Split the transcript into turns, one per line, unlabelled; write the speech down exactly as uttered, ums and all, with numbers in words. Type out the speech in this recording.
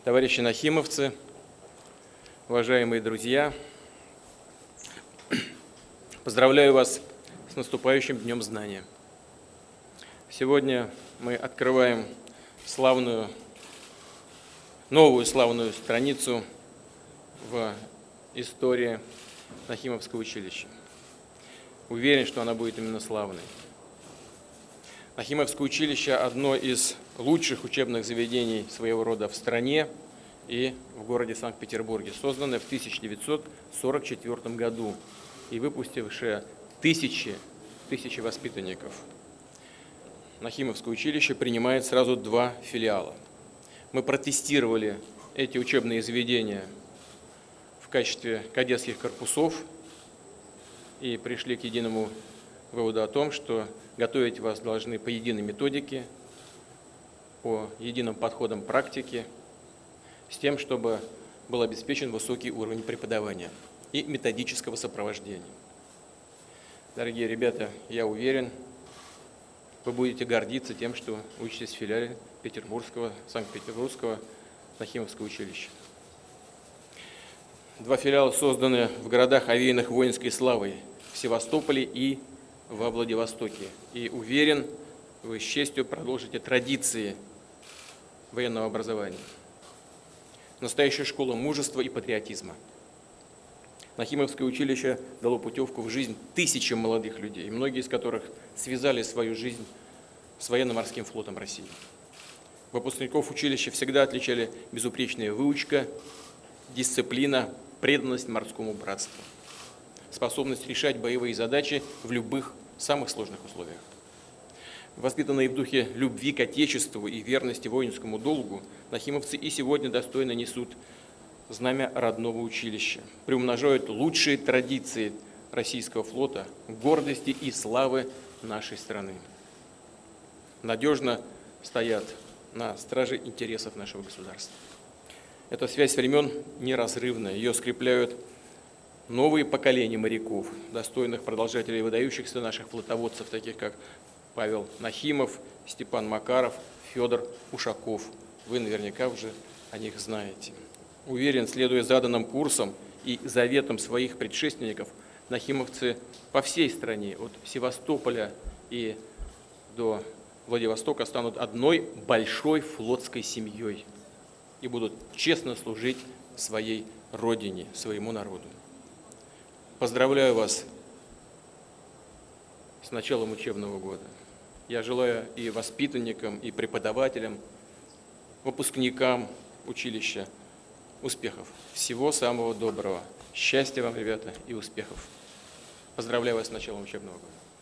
Товарищи нахимовцы, уважаемые друзья, поздравляю вас с наступающим Днем Знания. Сегодня мы открываем славную, новую славную страницу в истории Нахимовского училища. Уверен, что она будет именно славной. Нахимовское училище – одно из лучших учебных заведений своего рода в стране и в городе Санкт-Петербурге, созданное в тысяча девятьсот сорок четвёртом году и выпустившее тысячи, тысячи воспитанников. Нахимовское училище принимает сразу два филиала. Мы протестировали эти учебные заведения в качестве кадетских корпусов и пришли к единому выводу о том, что готовить вас должны по единой методике, по единым подходам практики, с тем, чтобы был обеспечен высокий уровень преподавания и методического сопровождения. Дорогие ребята, я уверен, вы будете гордиться тем, что учитесь в филиале Петербургского, Санкт-Петербургского Нахимовского училища. Два филиала созданы в городах, овеянных воинской славой, в Севастополе и во Владивостоке. И уверен, вы с честью продолжите традиции военного образования. Настоящая школа мужества и патриотизма. Нахимовское училище дало путевку в жизнь тысячам молодых людей, многие из которых связали свою жизнь с военно-морским флотом России. Выпускников училища всегда отличали безупречная выучка, дисциплина, преданность морскому братству, способность решать боевые задачи в любых самых сложных условиях. Воспитанные в духе любви к Отечеству и верности воинскому долгу, нахимовцы и сегодня достойно несут знамя родного училища, приумножают лучшие традиции российского флота, гордости и славы нашей страны. Надежно стоят на страже интересов нашего государства. Эта связь времен неразрывна, ее скрепляют новые поколения моряков, достойных продолжателей выдающихся наших флотоводцев, таких как Павел Нахимов, Степан Макаров, Федор Ушаков. Вы наверняка уже о них знаете. Уверен, следуя заданным курсам и заветам своих предшественников, нахимовцы по всей стране, от Севастополя и до Владивостока, станут одной большой флотской семьей и будут честно служить своей родине, своему народу. Поздравляю вас с началом учебного года. Я желаю и воспитанникам, и преподавателям, выпускникам училища успехов. Всего самого доброго. Счастья вам, ребята, и успехов. Поздравляю вас с началом учебного года.